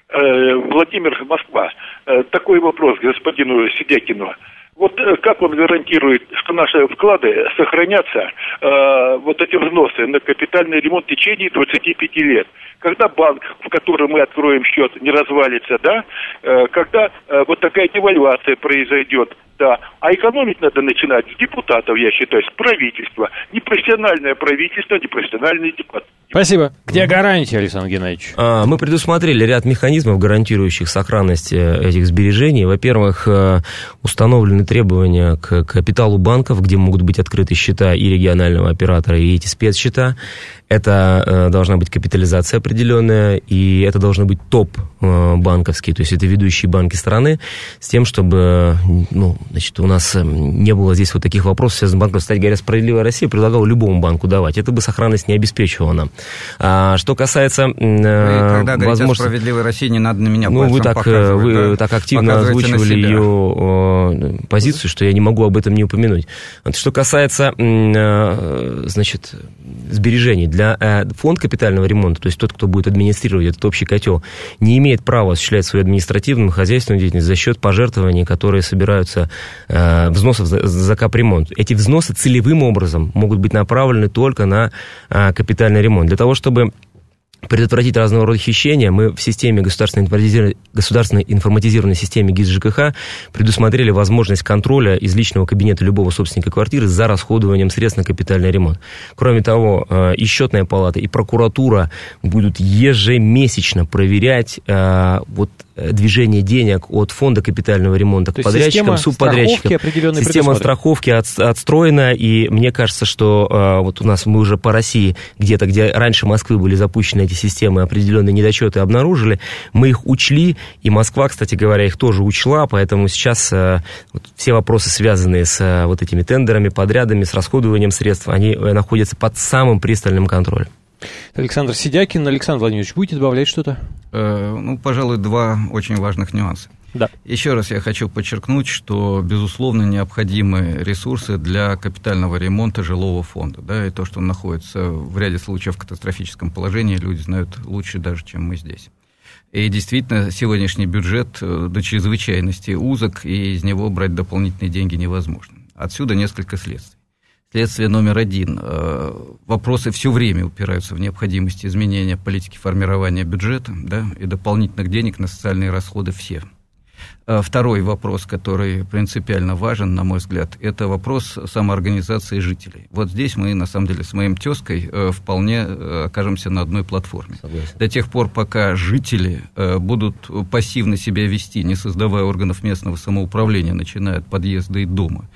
Владимир, Москва. Такой вопрос господину Сидякину. Вот как он гарантирует, что наши вклады сохранятся, э, вот эти взносы на капитальный ремонт в течение двадцати пяти лет? Когда банк, в котором мы откроем счет, не развалится, да? Э, когда э, вот такая девальвация произойдет, да? А экономить надо начинать с депутатов, я считаю, с правительства. Не профессиональное правительство, не профессиональный депутат. Спасибо. Где гарантия, Александр Геннадьевич? А, мы предусмотрели ряд механизмов, гарантирующих сохранность этих сбережений. Во-первых, установлены требования к капиталу банков, где могут быть открыты счета и регионального оператора, и эти спецсчета. Это э, должна быть капитализация определенная, и это должны быть топ э, банковские, то есть это ведущие банки страны, с тем, чтобы ну, значит, у нас не было здесь вот таких вопросов, связанных с банком. Кстати говоря, «Справедливая Россия» предлагала любому банку давать, это бы сохранность не обеспечивало нам. А, что касается... Э, вы, когда говорите о «Справедливой России», не надо на меня ну, вы так, вы да? так активно озвучивали ее э, позицию, что я не могу об этом не упомянуть. Что касается э, значит, сбережений, для э, фонд капитального ремонта, то есть тот, кто будет администрировать этот общий котел, не имеет права осуществлять свою административную, хозяйственную деятельность за счет пожертвований, которые собираются э, взносов за, за капремонт. Эти взносы целевым образом могут быть направлены только на э, капитальный ремонт. Для того, чтобы предотвратить разного рода хищения, мы в системе государственной информатизированной, государственной информатизированной системе ГИС ЖКХ предусмотрели возможность контроля из личного кабинета любого собственника квартиры за расходованием средств на капитальный ремонт. Кроме того, и счетная палата, и прокуратура будут ежемесячно проверять вот, движение денег от фонда капитального ремонта к подрядчикам, субподрядчикам. Система страховки от, отстроена, и мне кажется, что вот у нас мы уже по России, где-то, где раньше Москвы были запущены эти системы, определенные недочеты обнаружили, мы их учли, и Москва, кстати говоря, их тоже учла, поэтому сейчас вот, все вопросы, связанные с вот этими тендерами, подрядами, с расходованием средств, они находятся под самым пристальным контролем. Александр Сидякин. Александр Владимирович, будете добавлять что-то? Э, ну, пожалуй, два очень важных нюанса. Да. Еще раз я хочу подчеркнуть, что, безусловно, необходимы ресурсы для капитального ремонта жилого фонда. Да, и то, что он находится в ряде случаев в катастрофическом положении, люди знают лучше даже, чем мы здесь. И действительно, сегодняшний бюджет до чрезвычайности узок, и из него брать дополнительные деньги невозможно. Отсюда несколько следствий. Следствие номер один. Вопросы все время упираются в необходимость изменения политики формирования бюджета, да, и дополнительных денег на социальные расходы все. Второй вопрос, который принципиально важен, на мой взгляд, это вопрос самоорганизации жителей. Вот здесь мы, на самом деле, с моим тезкой вполне окажемся на одной платформе. Согласен. До тех пор, пока жители будут пассивно себя вести, не создавая органов местного самоуправления, начиная от подъезда и дома,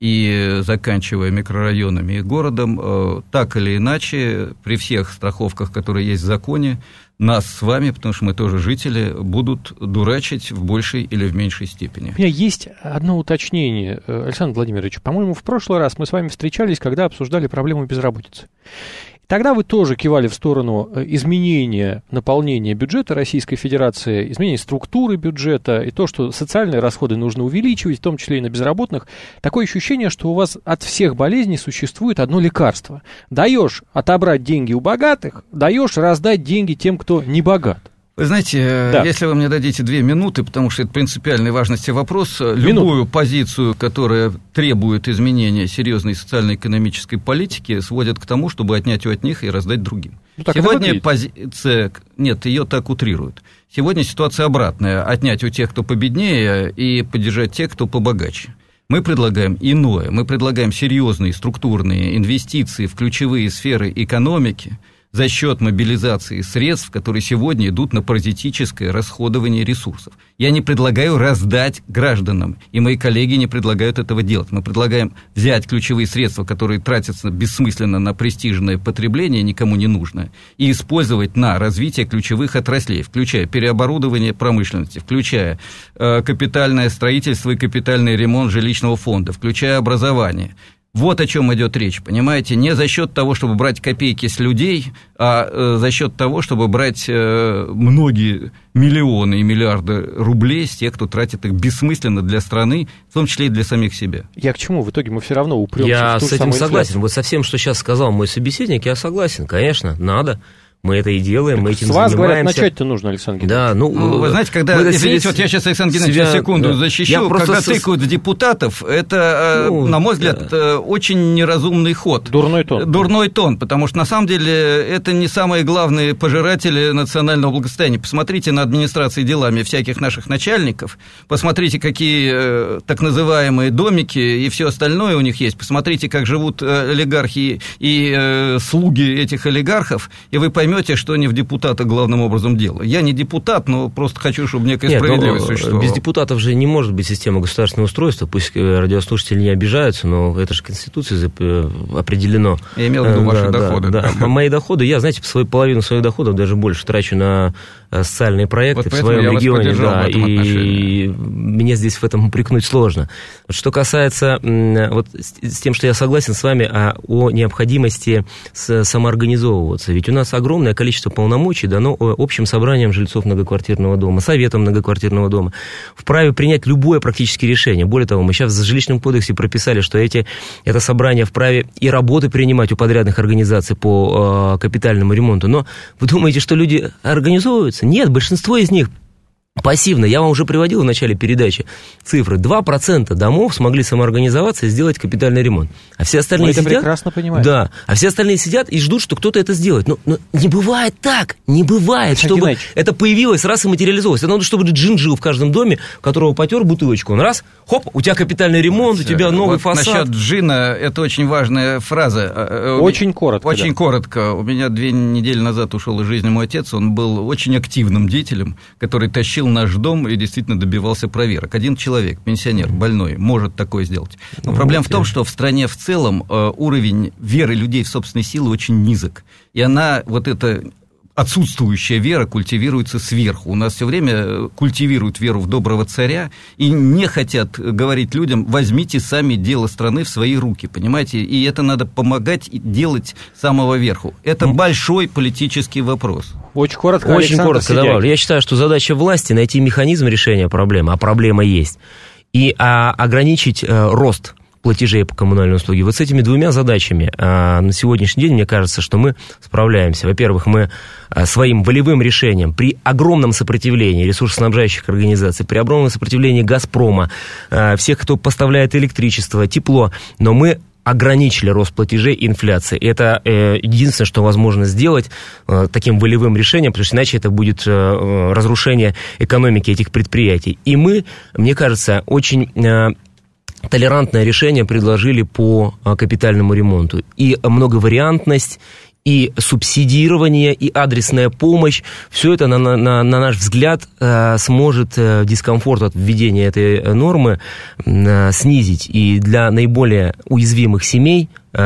и заканчивая микрорайонами и городом, так или иначе, при всех страховках, которые есть в законе, нас с вами, потому что мы тоже жители, будут дурачить в большей или в меньшей степени. У меня есть одно уточнение, Александр Владимирович. По-моему, в прошлый раз мы с вами встречались, когда обсуждали проблему безработицы. Тогда вы тоже кивали в сторону изменения наполнения бюджета Российской Федерации, изменения структуры бюджета и то, что социальные расходы нужно увеличивать, в том числе и на безработных. Такое ощущение, что у вас от всех болезней существует одно лекарство. Даешь отобрать деньги у богатых, даешь раздать деньги тем, кто не богат. Вы знаете, да. Если вы мне дадите две минуты, потому что это принципиальной важности вопрос, Минут. любую позицию, которая требует изменения серьезной социально-экономической политики, сводят к тому, чтобы отнять от них и раздать другим. Ну, Сегодня позиция... Нет, ее так утрируют. Сегодня ситуация обратная. Отнять у тех, кто победнее, и поддержать тех, кто побогаче. Мы предлагаем иное. Мы предлагаем серьезные структурные инвестиции в ключевые сферы экономики, за счет мобилизации средств, которые сегодня идут на паразитическое расходование ресурсов. Я не предлагаю раздать гражданам, и мои коллеги не предлагают этого делать. Мы предлагаем взять ключевые средства, которые тратятся бессмысленно на престижное потребление, никому не нужное, и использовать на развитие ключевых отраслей, включая переоборудование промышленности, включая э, капитальное строительство и капитальный ремонт жилищного фонда, включая образование. Вот о чем идет речь, понимаете, не за счет того, чтобы брать копейки с людей, а э, за счет того, чтобы брать э, многие миллионы и миллиарды рублей с тех, кто тратит их бессмысленно для страны, в том числе и для самих себя. Я к чему? В итоге мы все равно упремся я в ту с этим самую согласен. инфляцию. Вот со всем, что сейчас сказал мой собеседник, я согласен. Конечно, надо. Мы это и делаем, так мы этим с вас, занимаемся. Говорят, начать-то нужно, Александр Геннадьевич. Да, ну, ну, вы знаете, когда, извините, вот я сейчас, Александр Геннадьевич, себя, секунду да. защищу, когда с... тыкают в депутатов, это, ну, на мой взгляд, да. очень неразумный ход. Дурной тон. Дурной тон, потому что, на самом деле, это не самые главные пожиратели национального благосостояния. Посмотрите на администрации делами всяких наших начальников, посмотрите, какие так называемые домики и все остальное у них есть, посмотрите, как живут олигархи и э, слуги этих олигархов, и вы поймете, что они в депутатах депутата главным образом дело. Я не депутат, но просто хочу, чтобы некая Нет, справедливость существовала. Без депутатов же не может быть система государственного устройства, пусть радиослушатели не обижаются, но это же Конституцией определено. Я имел в виду ваши да, доходы. Да, да. Мои доходы, я, знаете, свою половину своих доходов, даже больше, трачу на социальные проекты вот в своем регионе, да, и мне здесь в этом упрекнуть сложно. Что касается вот с тем, что я согласен с вами о, о необходимости самоорганизовываться, ведь у нас огромное количество полномочий дано общим собранием жильцов многоквартирного дома, советом многоквартирного дома, вправе принять любое практически решение. Более того, мы сейчас в жилищном кодексе прописали, что эти, это собрание вправе и работы принимать у подрядных организаций по э, капитальному ремонту. Но вы думаете, что люди организовываются? Нет, большинство из них Пассивно, я вам уже приводил в начале передачи цифры, два процента домов смогли самоорганизоваться и сделать капитальный ремонт. А все остальные Мы сидят... это прекрасно понимаем. Да, а все остальные сидят и ждут, что кто-то это сделает. Но, но не бывает так, не бывает, Александр чтобы Геннадьевич. это появилось раз и материализовалось. Это надо, чтобы джин жил в каждом доме, у которого потер бутылочку. Он раз, хоп, у тебя капитальный ремонт, у тебя новый вот фасад. Насчет джина, это очень важная фраза. Очень коротко. Очень да. коротко. У меня две недели назад ушел из жизни мой отец. Он был очень активным деятелем, который тащил наш дом и действительно добивался проверок. Один человек, пенсионер, больной, может такое сделать. Но ну, проблема окей. в том, что в стране в целом э, уровень веры людей в собственные силы очень низок. И она, вот эта отсутствующая вера, культивируется сверху. У нас все время культивируют веру в доброго царя и не хотят говорить людям: возьмите сами дело страны в свои руки, понимаете? И это надо помогать делать с самого верху. Это mm. большой политический вопрос. Очень коротко, Очень Александр коротко добавлю. Я считаю, что задача власти найти механизм решения проблемы, а проблема есть, и а, ограничить а, рост платежей по коммунальной услуге. Вот с этими двумя задачами а, на сегодняшний день, мне кажется, что мы справляемся. Во-первых, мы а, своим волевым решением при огромном сопротивлении ресурсоснабжающих организаций, при огромном сопротивлении «Газпрома», а, всех, кто поставляет электричество, тепло, но мы ограничили рост платежей и инфляции. Это э, единственное, что возможно сделать э, таким волевым решением, потому что иначе это будет э, разрушение экономики этих предприятий. И мы, мне кажется, очень... Э, толерантное решение предложили по капитальному ремонту. И многовариантность, и субсидирование, и адресная помощь, все это, на, на, на наш взгляд, сможет дискомфорт от введения этой нормы снизить. И для наиболее уязвимых семей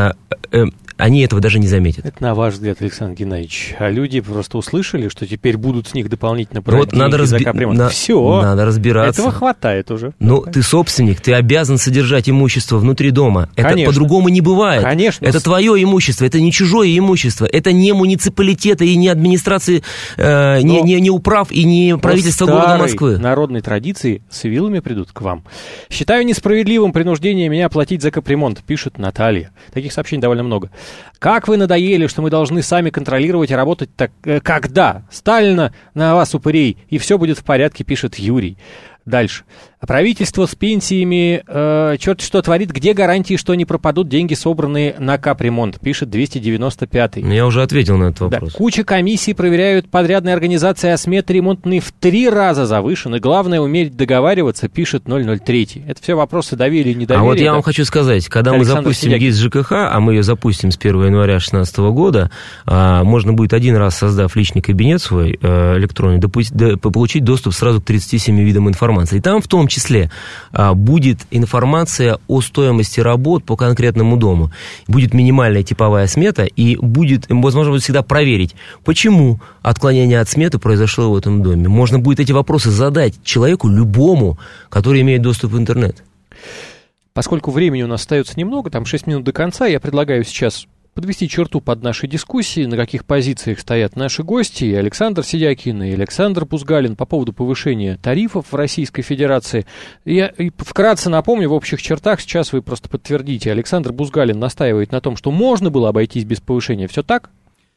они этого даже не заметят. Это на ваш взгляд, Александр Геннадьевич. А люди просто услышали, что теперь будут с них дополнительно брать вот надо разби... на... Все. Надо разбираться. Этого хватает уже. Ну, ты собственник, ты обязан содержать имущество внутри дома. Это Конечно. По-другому не бывает. Конечно. Это твое имущество, это не чужое имущество. Это не муниципалитета и не администрации, э, не, не, не управ и не правительства города Москвы. Народной традиции с вилами придут к вам. Считаю несправедливым принуждение меня платить за капремонт, пишет Наталья. Таких сообщений довольно много. Как вы надоели, что мы должны сами контролировать и работать так, э, когда? Сталина на вас, упырей, и все будет в порядке, пишет Юрий. Дальше. Правительство с пенсиями э, черт что творит. Где гарантии, что не пропадут деньги, собранные на капремонт? Пишет двести девяносто пятый. Я уже ответил на этот вопрос. Да. Куча комиссий проверяют подрядные организации, а сметы ремонтные в три раза завышены. Главное уметь договариваться, пишет ноль ноль три. Это все вопросы доверия и недоверия. А вот я да? вам хочу сказать, когда Александр мы запустим Сидякин. ГИС ЖКХ, а мы ее запустим с первого января две тысячи шестнадцатого года, а, можно будет один раз, создав личный кабинет свой э, электронный, допу- до, получить доступ сразу к тридцати семи видам информации. И там в том числе будет информация о стоимости работ по конкретному дому. Будет минимальная типовая смета, и будет, возможно, будет всегда проверить, почему отклонение от сметы произошло в этом доме. Можно будет эти вопросы задать человеку любому, который имеет доступ в интернет. Поскольку времени у нас остается немного, там шесть минут до конца, я предлагаю сейчас подвести черту под нашей дискуссии, на каких позициях стоят наши гости, и Александр Сидякин, и Александр Бузгалин по поводу повышения тарифов в Российской Федерации. Я вкратце напомню, в общих чертах, сейчас вы просто подтвердите, Александр Бузгалин настаивает на том, что можно было обойтись без повышения. Все так?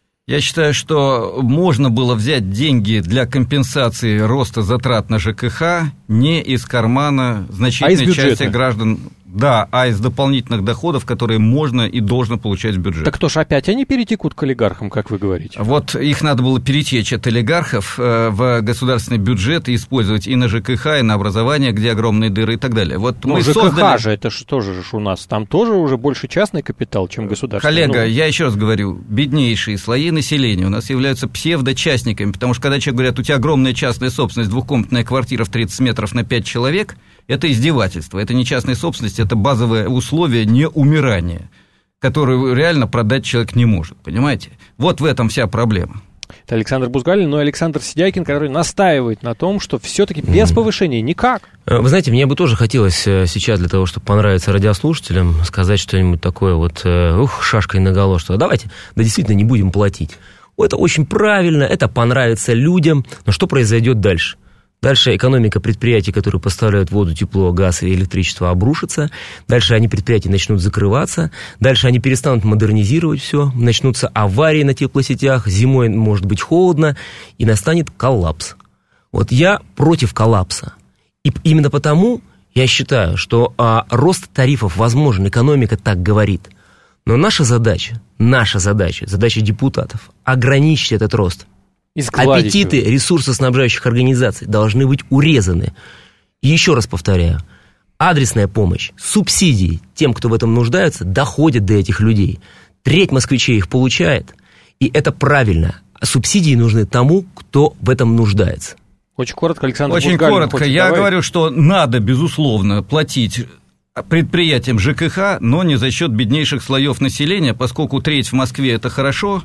Я считаю, что можно было взять деньги для компенсации роста затрат на ЖКХ не из кармана значительной а из части граждан. Да, а из дополнительных доходов, которые можно и должно получать в бюджет. Так кто ж опять они перетекут к олигархам, как вы говорите? Вот их надо было перетечь от олигархов в государственный бюджет и использовать и на ЖКХ, и на образование, где огромные дыры и так далее. Вот ну, мы ЖКХ создали... же, это же тоже же у нас, там тоже уже больше частный капитал, чем государственный. Коллега, ну... я еще раз говорю, беднейшие слои населения у нас являются псевдочастниками, потому что когда человек говорят, у тебя огромная частная собственность, двухкомнатная квартира в тридцать метров на пять человек, это издевательство, это не частная собственность, это базовое условие неумирания, которое реально продать человек не может, понимаете? Вот в этом вся проблема. Это Александр Бузгалин, но и Александр Сидякин, который настаивает на том, что все-таки без повышения никак. Вы знаете, мне бы тоже хотелось сейчас, для того, чтобы понравиться радиослушателям, сказать что-нибудь такое вот, ух, шашкой наголо, что давайте, да действительно не будем платить. Это очень правильно, это понравится людям, но что произойдет дальше? Дальше экономика предприятий, которые поставляют воду, тепло, газ и электричество, обрушится. Дальше они, предприятия, начнут закрываться. Дальше они перестанут модернизировать все. Начнутся аварии на теплосетях. Зимой может быть холодно. И настанет коллапс. Вот я против коллапса. И именно потому я считаю, что а, рост тарифов возможен, экономика так говорит. Но наша задача, наша задача, задача депутатов, ограничить этот рост. Аппетиты его. Ресурсоснабжающих организаций должны быть урезаны. И еще раз повторяю, адресная помощь, субсидии тем, кто в этом нуждается, доходят до этих людей. Треть москвичей их получает, и это правильно. Субсидии нужны тому, кто в этом нуждается. Очень коротко, Александр Очень Бузгалин, коротко. хочет, Я давай. говорю, что надо, безусловно, платить предприятиям ЖКХ, но не за счет беднейших слоев населения, поскольку треть в Москве – это хорошо,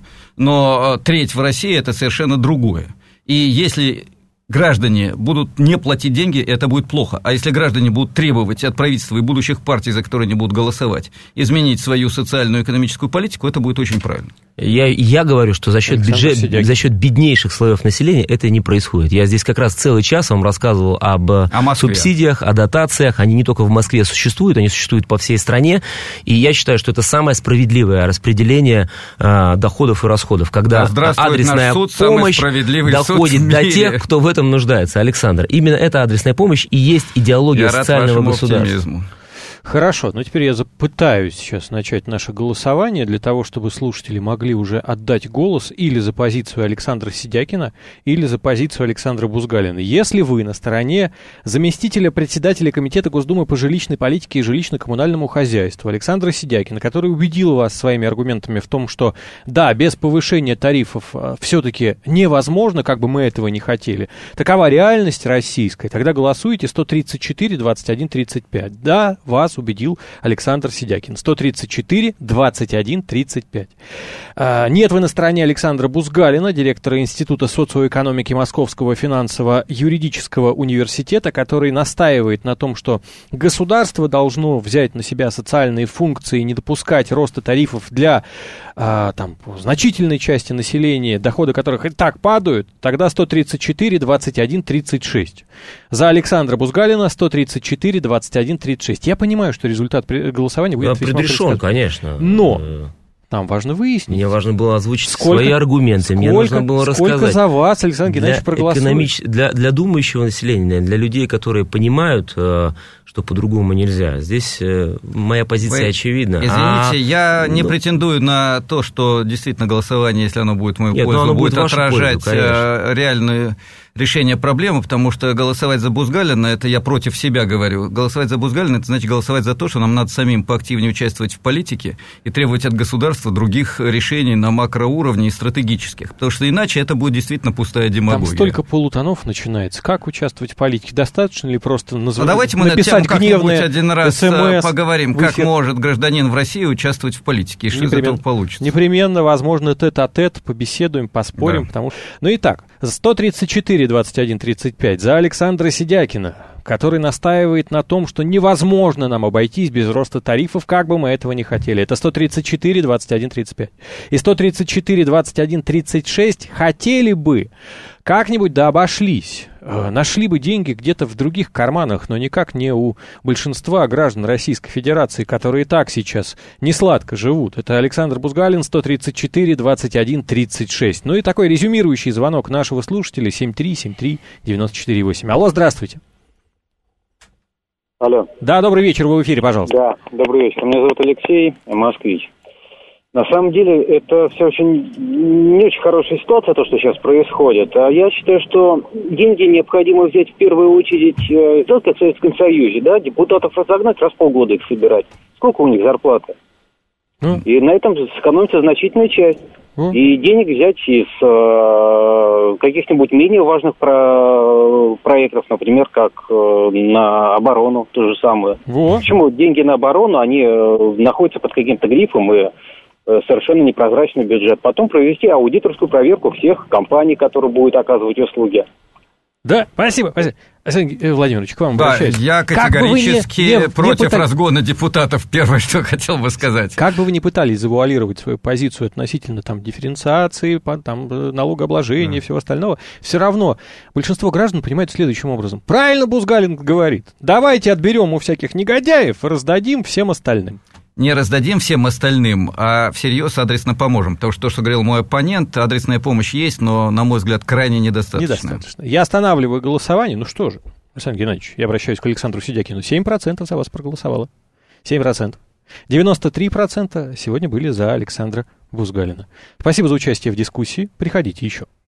но треть в России – это совершенно другое. И если граждане будут не платить деньги, это будет плохо. А если граждане будут требовать от правительства и будущих партий, за которые они будут голосовать, изменить свою социальную и экономическую политику, это будет очень правильно. Я, я говорю, что за счет, бюджет, за счет беднейших слоев населения это не происходит. Я здесь как раз целый час вам рассказывал об о субсидиях, о дотациях. Они не только в Москве существуют, они существуют по всей стране. И я считаю, что это самое справедливое распределение э, доходов и расходов, когда да, адресная суд, помощь доходит до тех, кто в этом нуждается. Александр, именно эта адресная помощь и есть идеология я социального государства. Оптимизму. Хорошо, но теперь я попытаюсь сейчас начать наше голосование для того, чтобы слушатели могли уже отдать голос или за позицию Александра Сидякина, или за позицию Александра Бузгалина. Если вы на стороне заместителя председателя Комитета Госдумы по жилищной политике и жилищно-коммунальному хозяйству Александра Сидякина, который убедил вас своими аргументами в том, что да, без повышения тарифов все-таки невозможно, как бы мы этого не хотели, такова реальность российская, тогда голосуйте сто тридцать четыре двадцать один тридцать пять. Да, вас убедил Александр Сидякин. сто тридцать четыре двадцать один тридцать пять. А, нет, вы на стороне Александра Бузгалина, директора Института социоэкономики Московского финансово-юридического университета, который настаивает на том, что государство должно взять на себя социальные функции и не допускать роста тарифов для а, там, значительной части населения, доходы которых и так падают. Тогда сто тридцать четыре двадцать один тридцать шесть. За Александра Бузгалина сто тридцать четыре двадцать один тридцать шесть. Я понимаю, что результат голосования будет весьма предрешен, конечно. Но нам важно выяснить. Мне важно было озвучить сколько, свои аргументы. Сколько, Мне нужно было рассказать. Сколько за вас, Александр Геннадьевич, проголосует? Экономич... Для, для думающего населения, для людей, которые понимают, что по-другому нельзя. Здесь моя позиция Вы... очевидна. Извините, а... я не ну... претендую на то, что действительно голосование, если оно будет в мою Нет, пользу, оно будет будет отражать пользу, реальную... решение проблемы, потому что голосовать за Бузгалина, это я против себя говорю, голосовать за Бузгалина, это значит голосовать за то, что нам надо самим поактивнее участвовать в политике и требовать от государства других решений на макроуровне и стратегических, потому что иначе это будет действительно пустая демагогия. Там столько полутонов начинается. Как участвовать в политике? Достаточно ли просто назвать, а давайте мы написать над тем как-нибудь один раз СМС, поговорим, как может гражданин в России участвовать в политике, и что из этого получится? Непременно, возможно, тет-а-тет, побеседуем, поспорим, да. потому что... Ну и так, сто тридцать четыре двадцать один тридцать пять за Александра Сидякина, который настаивает на том, что невозможно нам обойтись без роста тарифов, как бы мы этого не хотели. Это сто тридцать четыре двадцать один тридцать пять. И сто тридцать четыре двадцать один тридцать шесть хотели бы как-нибудь да обошлись, нашли бы деньги где-то в других карманах, но никак не у большинства граждан Российской Федерации, которые и так сейчас несладко живут. Это Александр Бузгалин, сто тридцать четыре двадцать один тридцать шесть. Ну и такой резюмирующий звонок нашего слушателя семь три семь три девяносто четыре восемь. Алло, здравствуйте. Алло. Да, добрый вечер, вы в эфире, пожалуйста. Да, добрый вечер. Меня зовут Алексей, москвич. На самом деле, это все очень не очень хорошая ситуация, то, что сейчас происходит. А я считаю, что деньги необходимо взять в первую очередь, сделать как в Советском Союзе, да, депутатов разогнать, раз в полгода их собирать. Сколько у них зарплата? Mm. И на этом сэкономится значительная часть. Mm. И денег взять из э, каких-нибудь менее важных про- проектов, например, как э, на оборону, то же самое. Mm. Почему деньги на оборону, они э, находятся под каким-то грифом и совершенно непрозрачный бюджет. Потом провести аудиторскую проверку всех компаний, которые будут оказывать услуги. Да, спасибо. спасибо. Александр Владимирович, к вам да, обращаюсь. Я категорически не, не, против не пытались... разгона депутатов. Первое, что хотел бы сказать. Как бы вы ни пытались завуалировать свою позицию относительно там, дифференциации, там, налогообложения и всего остального, все равно большинство граждан понимает следующим образом. Правильно Бузгалин говорит. Давайте отберем у всяких негодяев и раздадим всем остальным. не раздадим всем остальным, а всерьез адресно поможем. Потому что то, что говорил мой оппонент, адресная помощь есть, но, на мой взгляд, крайне недостаточно. Недостаточно. Я останавливаю голосование. Ну что же, Александр Геннадьевич, я обращаюсь к Александру Сидякину. семь процентов за вас проголосовало. семь процентов. девяносто три процента сегодня были за Александра Бузгалина. Спасибо за участие в дискуссии. Приходите еще.